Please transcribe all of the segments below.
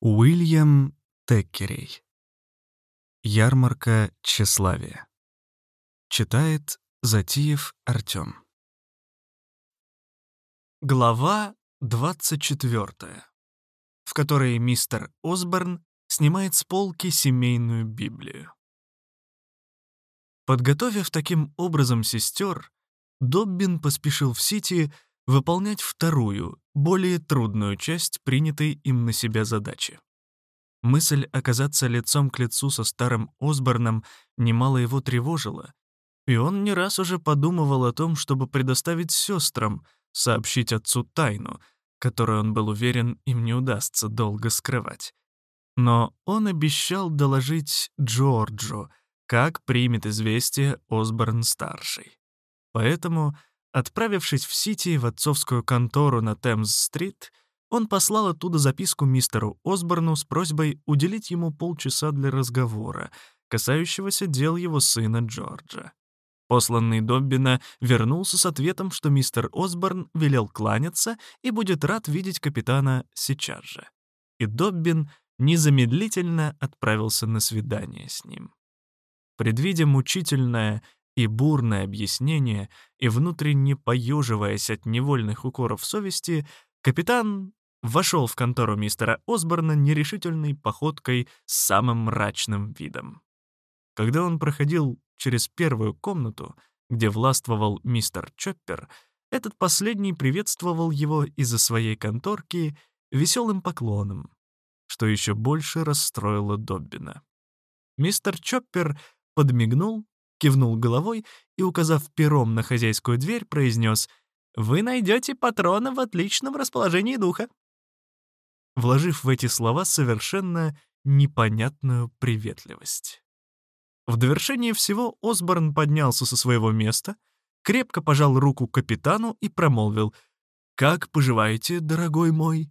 Уильям Теккерей. Ярмарка тщеславия. Читает Затиев Артём. Глава 24, в которой мистер Осборн снимает с полки семейную Библию. Подготовив таким образом сестер, Доббин поспешил в Сити выполнять вторую, более трудную часть принятой им на себя задачи. Мысль оказаться лицом к лицу со старым Осборном немало его тревожила, и он не раз уже подумывал о том, чтобы предоставить сестрам сообщить отцу тайну, которую он был уверен, им не удастся долго скрывать. Но он обещал доложить Джорджу, как примет известие Осборн-старший. Поэтому, отправившись в Сити в отцовскую контору на Темс-стрит, он послал оттуда записку мистеру Осборну с просьбой уделить ему полчаса для разговора, касающегося дел его сына Джорджа. Посланный Доббина вернулся с ответом, что мистер Осборн велел кланяться и будет рад видеть капитана сейчас же. И Доббин незамедлительно отправился на свидание с ним. Предвидя мучительное и бурное объяснение и внутренне поеживаясь от невольных укоров совести, капитан вошел в контору мистера Осборна нерешительной походкой с самым мрачным видом. Когда он проходил через первую комнату, где властвовал мистер Чоппер, этот последний приветствовал его из-за своей конторки веселым поклоном, что еще больше расстроило Доббина. Мистер Чоппер подмигнул, кивнул головой и, указав пером на хозяйскую дверь, произнес: «Вы найдете патрона в отличном расположении духа», вложив в эти слова совершенно непонятную приветливость. В довершение всего Осборн поднялся со своего места, крепко пожал руку капитану и промолвил: «Как поживаете, дорогой мой?»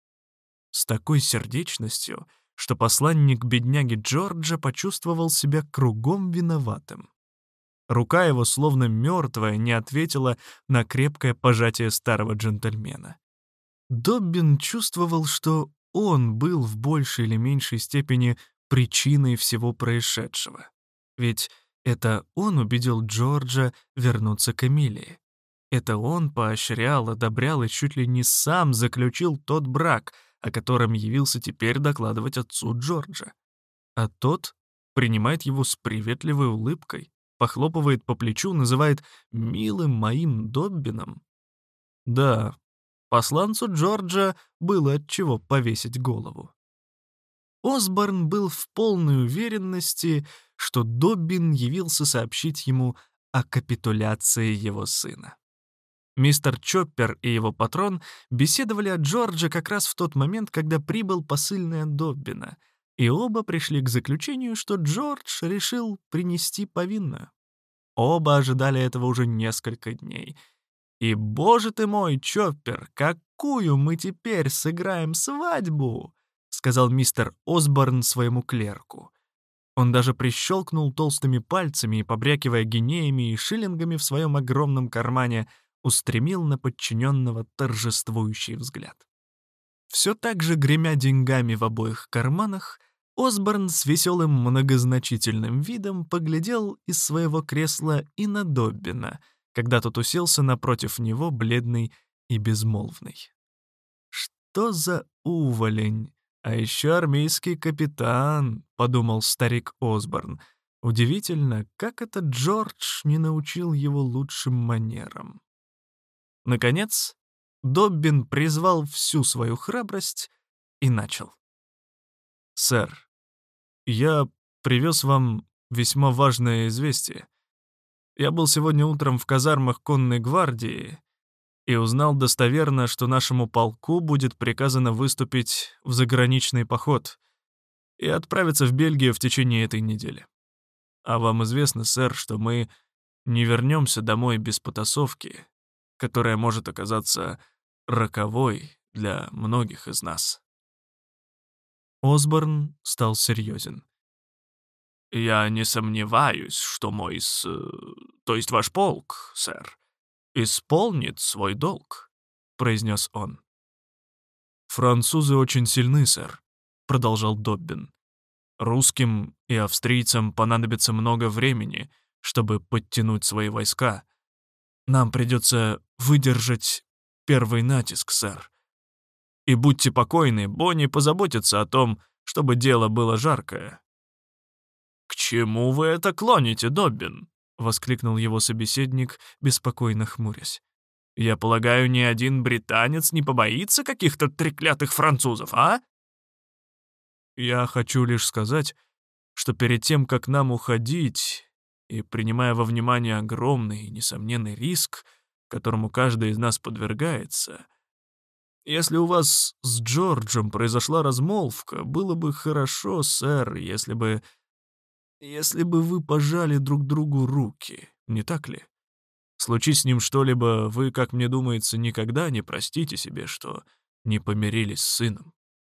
С такой сердечностью, что посланник бедняги Джорджа почувствовал себя кругом виноватым. Рука его, словно мертвая, не ответила на крепкое пожатие старого джентльмена. Доббин чувствовал, что он был в большей или меньшей степени причиной всего происшедшего. Ведь это он убедил Джорджа вернуться к Эмилии. Это он поощрял, одобрял и чуть ли не сам заключил тот брак, о котором явился теперь докладывать отцу Джорджа. А тот принимает его с приветливой улыбкой, похлопывает по плечу, называет «милым моим Доббином». Да, посланцу Джорджа было от чего повесить голову. Осборн был в полной уверенности, что Доббин явился сообщить ему о капитуляции его сына. Мистер Чоппер и его патрон беседовали о Джордже как раз в тот момент, когда прибыл посыльный от Доббина, и оба пришли к заключению, что Джордж решил принести повинную. Оба ожидали этого уже несколько дней. «И, боже ты мой, Чоппер, какую мы теперь сыграем свадьбу!» — сказал мистер Осборн своему клерку. Он даже прищелкнул толстыми пальцами и, побрякивая гинеями и шиллингами в своем огромном кармане, устремил на подчиненного торжествующий взгляд. Все так же, гремя деньгами в обоих карманах, Осборн с веселым многозначительным видом поглядел из своего кресла и на Доббина, когда тот уселся напротив него, бледный и безмолвный. «Что за уволень? А еще армейский капитан», — подумал старик Осборн. «Удивительно, как этот Джордж не научил его лучшим манерам». Наконец, Доббин призвал всю свою храбрость и начал. «Сэр, я привез вам весьма важное известие. Я был сегодня утром в казармах конной гвардии и узнал достоверно, что нашему полку будет приказано выступить в заграничный поход и отправиться в Бельгию в течение этой недели. А вам известно, сэр, что мы не вернемся домой без потасовки, которая может оказаться роковой для многих из нас». Осборн стал серьезен. «Я не сомневаюсь, что то есть ваш полк, сэр, исполнит свой долг», — произнес он. «Французы очень сильны, сэр. продолжал Доббин. «Русским и австрийцам понадобится много времени, чтобы подтянуть свои войска. Нам придется выдержать первый натиск, сэр. И будьте покойны, Бонни позаботится о том, чтобы дело было жаркое». «К чему вы это клоните, Доббин?» — воскликнул его собеседник, беспокойно хмурясь. «Я полагаю, ни один британец не побоится каких-то треклятых французов, а?» «Я хочу лишь сказать, что перед тем, как нам уходить, и принимая во внимание огромный и несомненный риск, которому каждый из нас подвергается, если у вас с Джорджем произошла размолвка, было бы хорошо, сэр, если бы вы пожали друг другу руки, не так ли? Случись с ним что-либо, вы, как мне думается, никогда не простите себе, что не помирились с сыном».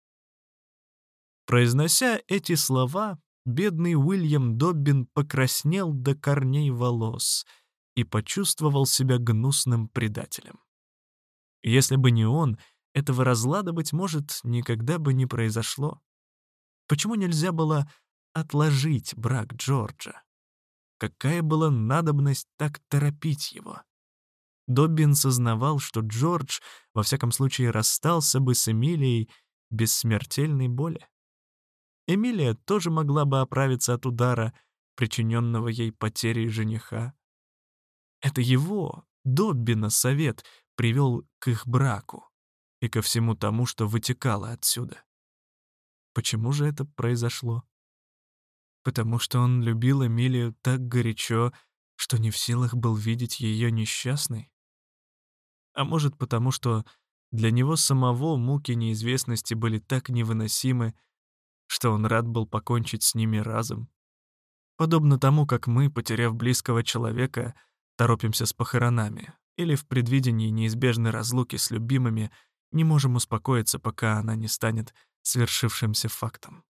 Произнося эти слова, бедный Уильям Доббин покраснел до корней волос и почувствовал себя гнусным предателем. Если бы не он, этого разлада, быть может, никогда бы не произошло. Почему нельзя было отложить брак Джорджа? Какая была надобность так торопить его? Доббин сознавал, что Джордж, во всяком случае, расстался бы с Эмилией без смертельной боли. Эмилия тоже могла бы оправиться от удара, причиненного ей потерей жениха. Это его, Доббина, совет привел к их браку и ко всему тому, что вытекало отсюда. Почему же это произошло? Потому что он любил Эмилию так горячо, что не в силах был видеть ее несчастной? А может, потому что для него самого муки неизвестности были так невыносимы, что он рад был покончить с ними разом? Подобно тому, как мы, потеряв близкого человека, торопимся с похоронами, или в предвидении неизбежной разлуки с любимыми не можем успокоиться, пока она не станет свершившимся фактом.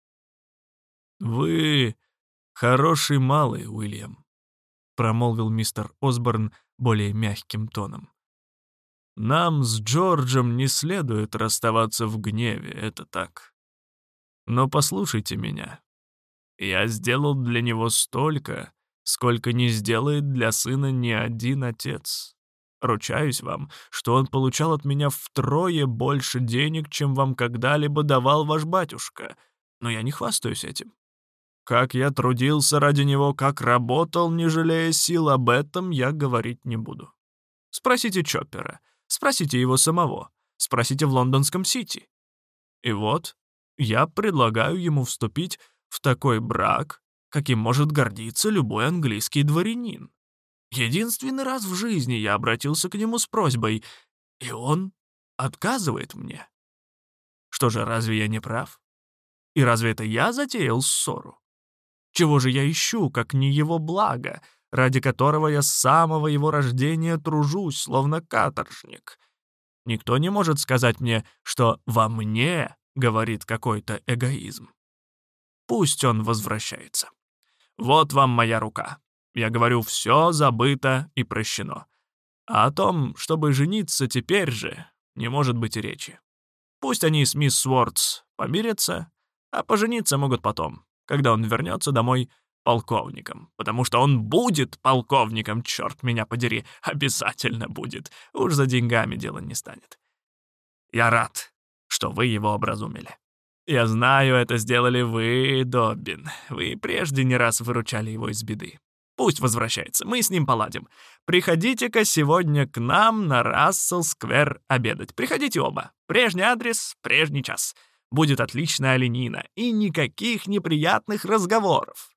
«Вы хороший малый, Уильям», — промолвил мистер Осборн более мягким тоном. «Нам с Джорджем не следует расставаться в гневе, это так. Но послушайте меня. Я сделал для него столько, сколько не сделает для сына ни один отец. Ручаюсь вам, что он получал от меня втрое больше денег, чем вам когда-либо давал ваш батюшка, но я не хвастаюсь этим. Как я трудился ради него, как работал, не жалея сил, об этом я говорить не буду. Спросите Чоппера, спросите его самого, спросите в лондонском Сити. И вот я предлагаю ему вступить в такой брак, каким может гордиться любой английский дворянин. Единственный раз в жизни я обратился к нему с просьбой, и он отказывает мне. Что же, разве я не прав? И разве это я затеял ссору? Чего же я ищу, как не его благо, ради которого я с самого его рождения тружусь, словно каторжник? Никто не может сказать мне, что во мне говорит какой-то эгоизм. Пусть он возвращается. Вот вам моя рука. Я говорю, все забыто и прощено. А о том, чтобы жениться теперь же, не может быть и речи. Пусть они с мисс Уортс помирятся, а пожениться могут потом, когда он вернется домой полковником, потому что он будет полковником, черт меня подери, обязательно будет. Уж за деньгами дело не станет. Я рад, что вы его образумили. Я знаю, это сделали вы, Доббин. Вы прежде не раз выручали его из беды. Пусть возвращается, мы с ним поладим. Приходите-ка сегодня к нам на Рассел-сквер обедать. Приходите оба. Прежний адрес, прежний час. Будет отличная оленина и никаких неприятных разговоров».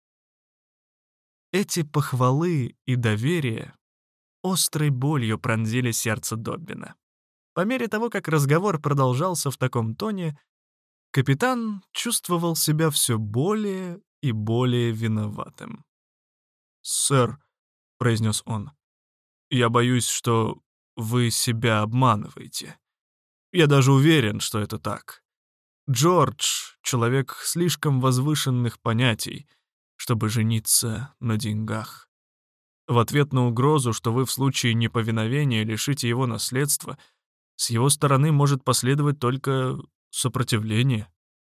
Эти похвалы и доверие острой болью пронзили сердце Доббина. По мере того, как разговор продолжался в таком тоне, капитан чувствовал себя все более и более виноватым. «Сэр», — произнес он, — «я боюсь, что вы себя обманываете. Я даже уверен, что это так. Джордж — человек слишком возвышенных понятий, чтобы жениться на деньгах. В ответ на угрозу, что вы в случае неповиновения лишите его наследства, с его стороны может последовать только сопротивление.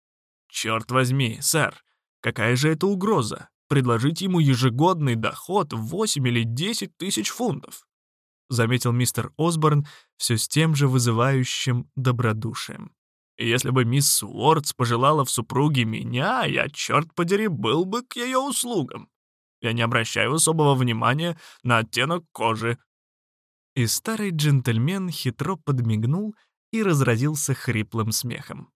«Черт возьми, сэр, какая же это угроза? Предложить ему ежегодный доход в 8 или 10 тысяч фунтов», заметил мистер Осборн все с тем же вызывающим добродушием. «Если бы мисс Уортс пожелала в супруге меня, я, черт подери, был бы к ее услугам. Я не обращаю особого внимания на оттенок кожи». И старый джентльмен хитро подмигнул и разразился хриплым смехом.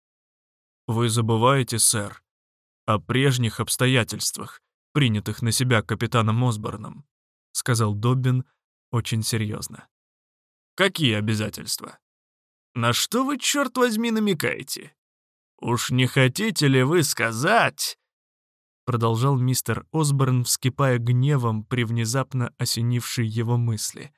«Вы забываете, сэр, о прежних обстоятельствах, принятых на себя капитаном Осборном», сказал Доббин очень серьезно. «Какие обязательства? На что вы, черт возьми, намекаете? Уж не хотите ли вы сказать...» Продолжал мистер Осборн, вскипая гневом при внезапно осенившей его мысли.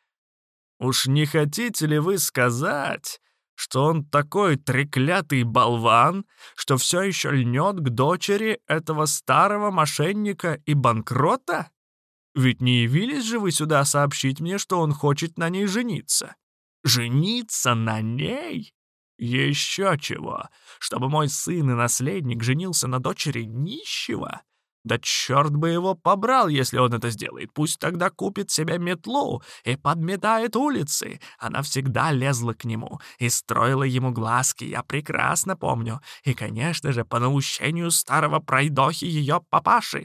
«Уж не хотите ли вы сказать, что он такой треклятый болван, что все еще льнет к дочери этого старого мошенника и банкрота? Ведь не явились же вы сюда сообщить мне, что он хочет на ней жениться? Жениться на ней? Еще чего? Чтобы мой сын и наследник женился на дочери нищего? Да черт бы его побрал, если он это сделает. Пусть тогда купит себе метлу и подметает улицы. Она всегда лезла к нему и строила ему глазки, я прекрасно помню. И, конечно же, по наущению старого пройдохи ее папаши.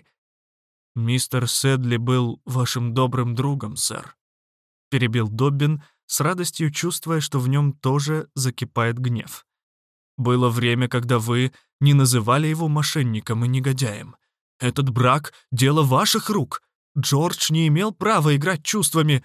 «Мистер Сэдли был вашим добрым другом, сэр», — перебил Доббин, с радостью чувствуя, что в нем тоже закипает гнев. «Было время, когда вы не называли его мошенником и негодяем. Этот брак — дело ваших рук. Джордж не имел права играть чувствами».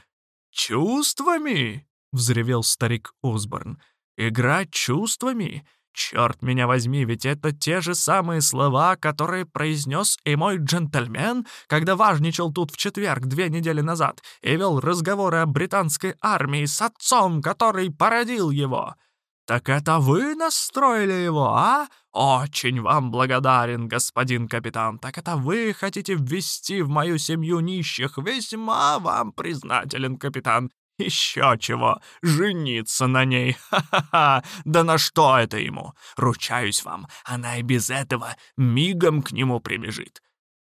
«Чувствами?» — взревел старик Осборн. «Играть чувствами? Черт меня возьми, ведь это те же самые слова, которые произнес и мой джентльмен, когда важничал тут в четверг 2 недели назад и вел разговоры о британской армии с отцом, который породил его. Так это вы настроили его, а? Очень вам благодарен, господин капитан. Так это вы хотите ввести в мою семью нищих? Весьма вам признателен, капитан. Еще чего, жениться на ней, ха-ха-ха, да на что это ему? Ручаюсь вам, она и без этого мигом к нему прибежит».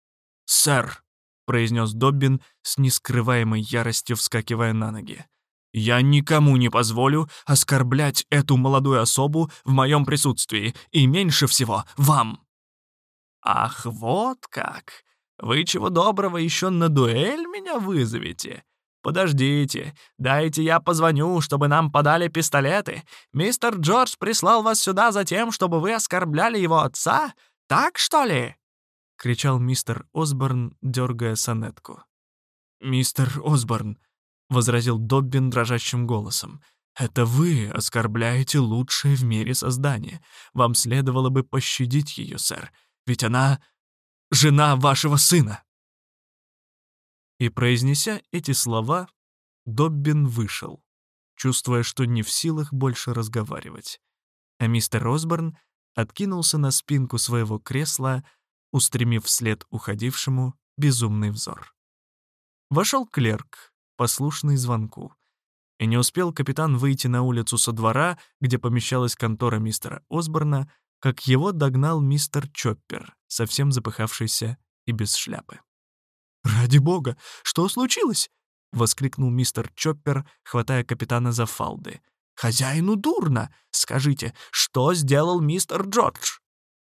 «Сэр», — произнес Доббин с нескрываемой яростью, вскакивая на ноги, «я никому не позволю оскорблять эту молодую особу в моем присутствии, и меньше всего вам». «Ах, вот как! Вы чего доброго еще на дуэль меня вызовете? Подождите, дайте я позвоню, чтобы нам подали пистолеты. Мистер Джордж прислал вас сюда за тем, чтобы вы оскорбляли его отца? Так, что ли?» — кричал мистер Осборн, дергая сонетку. «Мистер Осборн», — возразил Доббин дрожащим голосом, «это вы оскорбляете лучшее в мире создание. Вам следовало бы пощадить ее, сэр, ведь она жена вашего сына». И, произнеся эти слова, Доббин вышел, чувствуя, что не в силах больше разговаривать. А мистер Осборн откинулся на спинку своего кресла, устремив вслед уходившему безумный взор. Вошел клерк, послушный звонку. И не успел капитан выйти на улицу со двора, где помещалась контора мистера Осборна, как его догнал мистер Чоппер, совсем запыхавшийся и без шляпы. «Ради бога, что случилось?» — воскликнул мистер Чоппер, хватая капитана за фалды. «Хозяину дурно! Скажите, что сделал мистер Джордж?»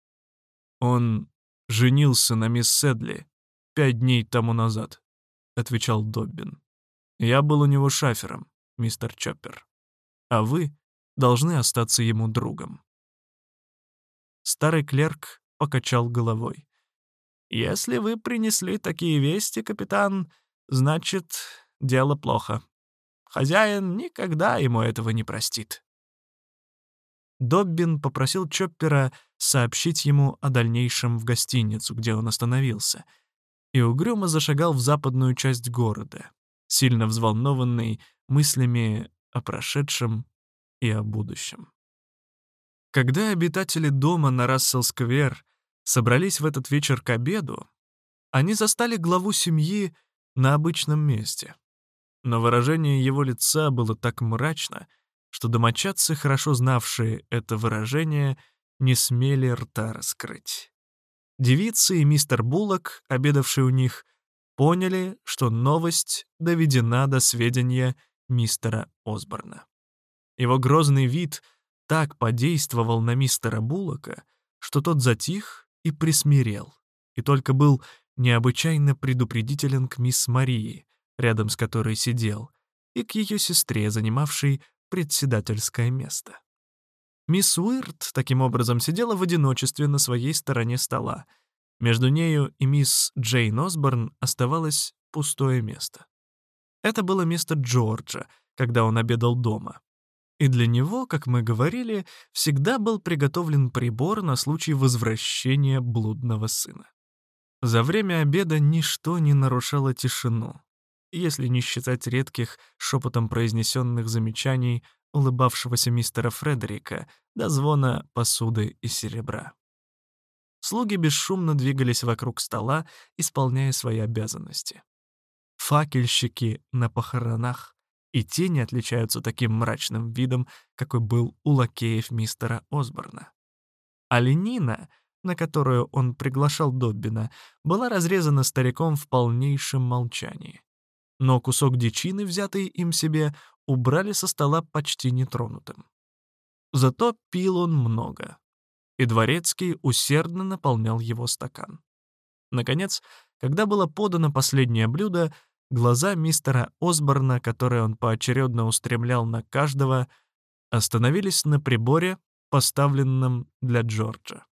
«Он женился на мисс Сэдли 5 дней тому назад», — отвечал Доббин. «Я был у него шафером, мистер Чоппер, а вы должны остаться ему другом». Старый клерк покачал головой. «Если вы принесли такие вести, капитан, значит, дело плохо. Хозяин никогда ему этого не простит». Доббин попросил Чоппера сообщить ему о дальнейшем в гостиницу, где он остановился, и угрюмо зашагал в западную часть города, сильно взволнованный мыслями о прошедшем и о будущем. Когда обитатели дома на Рассел-сквер собрались в этот вечер к обеду, они застали главу семьи на обычном месте. Но выражение его лица было так мрачно, что домочадцы, хорошо знавшие это выражение, не смели рта раскрыть. Девицы и мистер Буллок, обедавшие у них, поняли, что новость доведена до сведения мистера Осборна. Его грозный вид так подействовал на мистера Буллока, что тот затих и присмирел, и только был необычайно предупредителен к мисс Марии, рядом с которой сидел, и к ее сестре, занимавшей председательское место. Мисс Уирт таким образом сидела в одиночестве на своей стороне стола. Между нею и мисс Джейн Осборн оставалось пустое место. Это было место Джорджа, когда он обедал дома. И для него, как мы говорили, всегда был приготовлен прибор на случай возвращения блудного сына. За время обеда ничто не нарушало тишину, если не считать редких шепотом произнесенных замечаний улыбавшегося мистера Фредерика до звона посуды и серебра. Слуги бесшумно двигались вокруг стола, исполняя свои обязанности. Факельщики на похоронах и те не отличаются таким мрачным видом, какой был у лакеев мистера Осборна. Оленина, на которую он приглашал Доббина, была разрезана стариком в полнейшем молчании. Но кусок дичины, взятый им себе, убрали со стола почти нетронутым. Зато пил он много, и дворецкий усердно наполнял его стакан. Наконец, когда было подано последнее блюдо, глаза мистера Осборна, которые он поочередно устремлял на каждого, остановились на приборе, поставленном для Джорджа.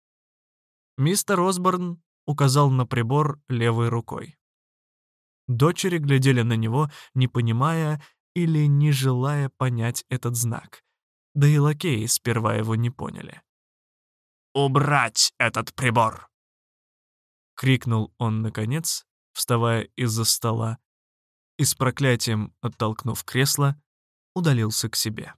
Мистер Осборн указал на прибор левой рукой. Дочери глядели на него, не понимая или не желая понять этот знак. Да и лакеи сперва его не поняли. «Убрать этот прибор!» — крикнул он наконец, вставая из-за стола, и с проклятием, оттолкнув кресло, удалился к себе.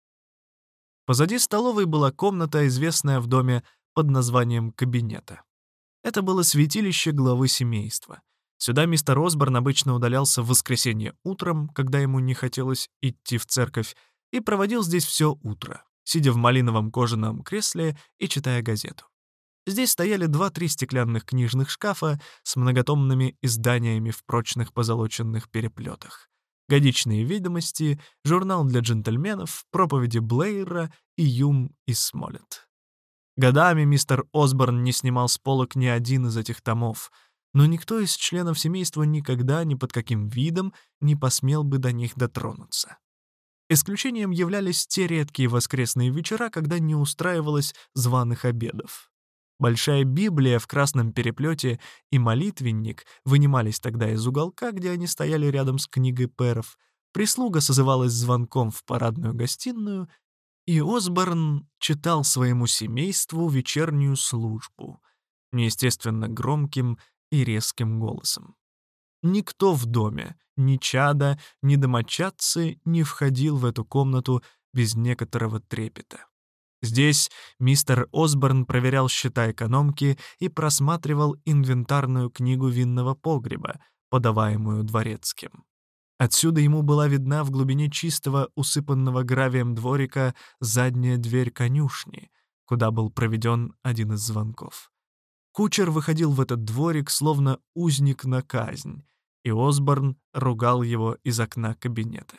Позади столовой была комната, известная в доме под названием кабинета. Это было святилище главы семейства. Сюда мистер Осборн обычно удалялся в воскресенье утром, когда ему не хотелось идти в церковь, и проводил здесь все утро, сидя в малиновом кожаном кресле и читая газету. Здесь стояли 2-3 стеклянных книжных шкафа с многотомными изданиями в прочных позолоченных переплетах. Годичные ведомости, журнал для джентльменов, проповеди Блейра и Юм и Смолетт. Годами мистер Осборн не снимал с полок ни один из этих томов, но никто из членов семейства никогда ни под каким видом не посмел бы до них дотронуться. Исключением являлись те редкие воскресные вечера, когда не устраивалось званых обедов. Большая Библия в красном переплете и молитвенник вынимались тогда из уголка, где они стояли рядом с книгой пэров. Прислуга созывалась звонком в парадную гостиную, и Осборн читал своему семейству вечернюю службу, неестественно громким и резким голосом. Никто в доме, ни чада, ни домочадцы не входил в эту комнату без некоторого трепета. Здесь мистер Осборн проверял счета экономки и просматривал инвентарную книгу винного погреба, подаваемую дворецким. Отсюда ему была видна в глубине чистого, усыпанного гравием дворика задняя дверь конюшни, куда был проведен один из звонков. Кучер выходил в этот дворик, словно узник на казнь, и Осборн ругал его из окна кабинета.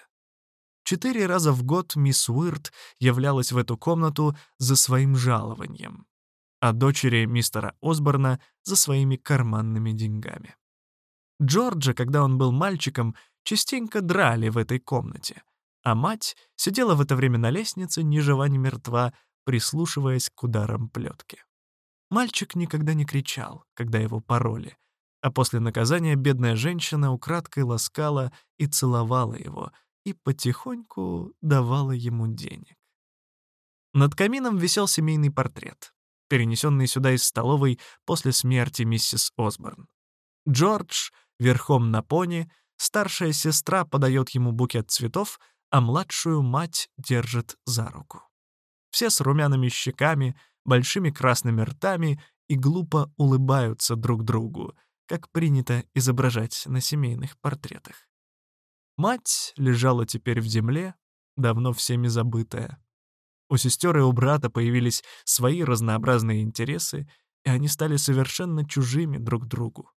4 раза в год мисс Уирт являлась в эту комнату за своим жалованием, а дочери мистера Осборна — за своими карманными деньгами. Джорджа, когда он был мальчиком, частенько драли в этой комнате, а мать сидела в это время на лестнице, ни жива ни мертва, прислушиваясь к ударам плетки. Мальчик никогда не кричал, когда его пороли, а после наказания бедная женщина украдкой ласкала и целовала его и потихоньку давала ему денег. Над камином висел семейный портрет, перенесенный сюда из столовой после смерти миссис Осборн. Джордж верхом на пони, старшая сестра подает ему букет цветов, а младшую мать держит за руку. Все с румяными щеками, большими красными ртами и глупо улыбаются друг другу, как принято изображать на семейных портретах. Мать лежала теперь в земле, давно всеми забытая. У сестер и у брата появились свои разнообразные интересы, и они стали совершенно чужими друг другу.